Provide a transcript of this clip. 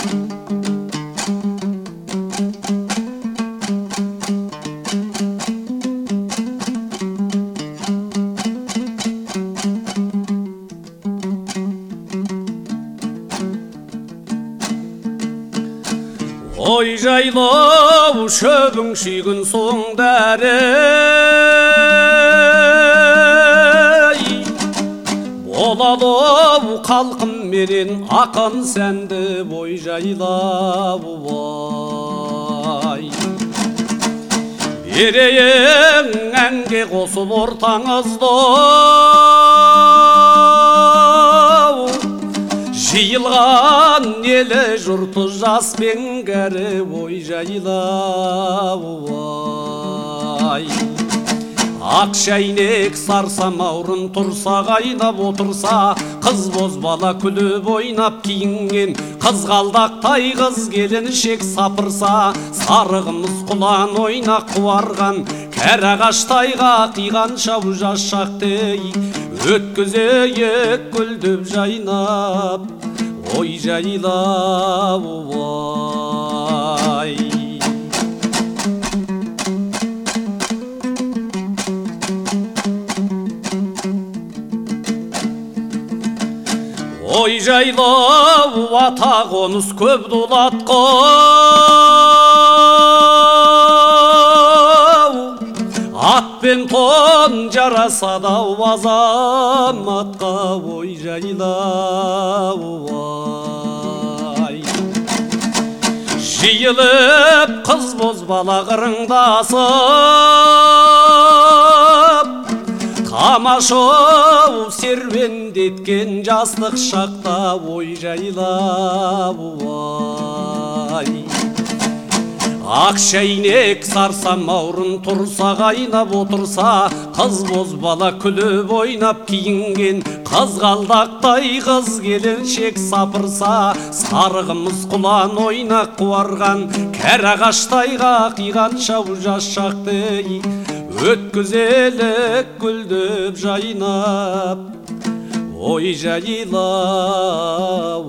Ой жайлау шөбің шүйгін соңдары Болалау қалқым менен ақын сәнді ой жайлау ай Берейін әнге қосыл ортаңызды Жиылған елі жұрты жас пен кәрі ой жайлау ай Ақ шәйнек сарсамаурын тұрса қайнап отырса Қыз бозбала күліп ойнап киінген Қызғалдақтай қыз келіншек сапырса Сарығымыз құлан ойнақ қуарған Кәрі ағаштайға қиған шау жас шақтей Өткізейік гүлдеп жайнап Ой жайлау ай Ой жайлау ата қоныс көп дулатқы Ат пен тон жараса да азаматқа ой жайлау ай Жиылып қыз бозбала қырыңдасып Тамашау серуендеткен жастық шақта ой жайлау ай Ақ шәйнек сарсамаурын тұрса қайнап отырса Қыз бозбала күліп ойнап киінген Қызғалдақтай қыз келіншек сапырса Сарығымыз құлан ойнақ қуарған Кәрі ағаштайға қиған шау жас шақты Өткізелік гүлдеп жайнап Ой жайлау